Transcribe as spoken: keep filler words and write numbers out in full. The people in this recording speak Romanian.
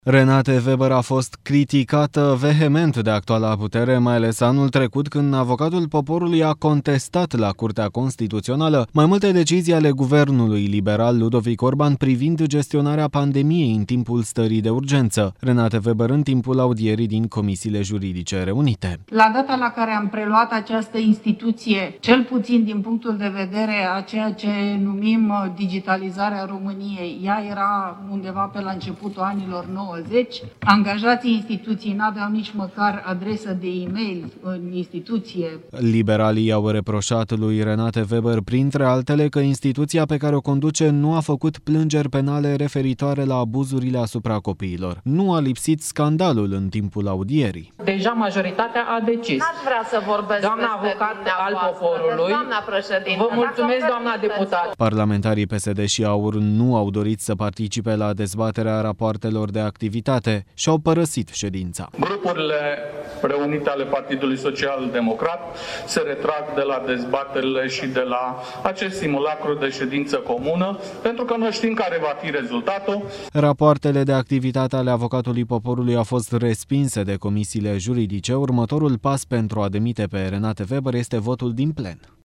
Renate Weber a fost criticată vehement de actuala putere, mai ales anul trecut, când avocatul poporului a contestat la Curtea Constituțională mai multe decizii ale guvernului liberal Ludovic Orban privind gestionarea pandemiei în timpul stării de urgență. Renate Weber în timpul audierii din comisiile juridice reunite. La data la care am preluat această instituție, cel puțin din punctul de vedere a ceea ce numim digitalizarea României, ea era undeva pe la începutul anilor nouăzeci. Angajații instituției n-aveau nici măcar adresă de e-mail în instituție. Liberalii au reproșat lui Renate Weber, printre altele, că instituția pe care o conduce nu a făcut plângeri penale referitoare la abuzurile asupra copiilor. Nu a lipsit scandalul în timpul audierii. Deja majoritatea a decis. N-aș vrea să vorbesc doamna avocat al poporului. Doamna președinte. Vă mulțumesc, doamna deputat. Parlamentarii P S D și AUR nu au dorit să participe la dezbaterea rapoartelor de activitate și au părăsit ședința. Grupurile reunite ale Partidului Social Democrat se retrag de la dezbaterile și de la acest simulacru de ședință comună, pentru că noi știm care va fi rezultatul. Rapoartele de activitate ale avocatului poporului au fost respinse de comisiile juridice. Următorul pas pentru a demite pe Renate Weber este votul din plen.